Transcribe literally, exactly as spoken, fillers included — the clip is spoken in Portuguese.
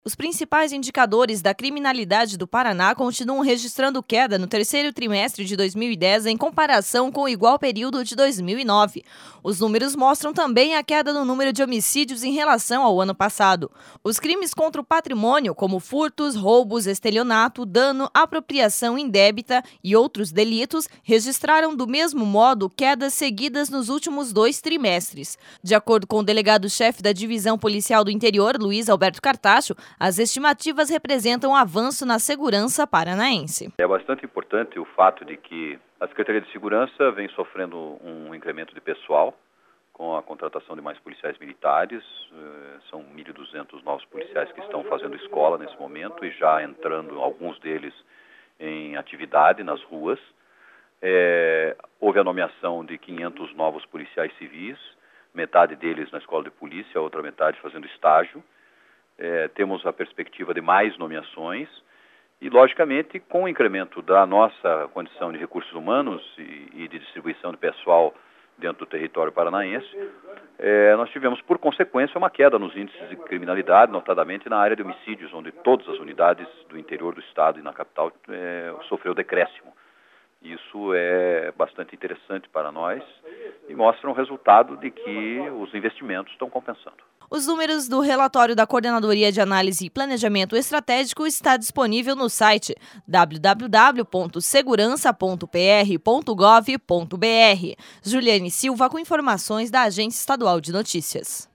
Os principais indicadores da criminalidade do Paraná continuam registrando queda no terceiro trimestre de dois mil e dez em comparação com o igual período de dois mil e nove. Os números mostram também a queda no número de homicídios em relação ao ano passado. Os crimes contra o patrimônio, como furtos, roubos, estelionato, dano, apropriação indébita e outros delitos, registraram do mesmo modo quedas seguidas nos últimos dois trimestres. De acordo com o delegado-chefe da Divisão Policial do Interior, Luiz Alberto Cartacho, as estimativas representam um avanço na segurança paranaense. É bastante importante o fato de que a Secretaria de Segurança vem sofrendo um incremento de pessoal com a contratação de mais policiais militares. São mil e duzentos novos policiais que estão fazendo escola nesse momento e já entrando, alguns deles, em atividade nas ruas. É, houve a nomeação de quinhentos novos policiais civis, metade deles na escola de polícia, a outra metade fazendo estágio. É, temos a perspectiva de mais nomeações e, logicamente, com o incremento da nossa condição de recursos humanos e, e de distribuição de pessoal dentro do território paranaense, é, nós tivemos, por consequência, uma queda nos índices de criminalidade, notadamente na área de homicídios, onde todas as unidades do interior do estado e na capital é, sofreu decréscimo. Isso é bastante interessante para nós e mostra um resultado de que os investimentos estão compensando. Os números do relatório da Coordenadoria de Análise e Planejamento Estratégico está disponível no site w w w ponto segurança ponto p r ponto gov ponto b r. Juliane Silva com informações da Agência Estadual de Notícias.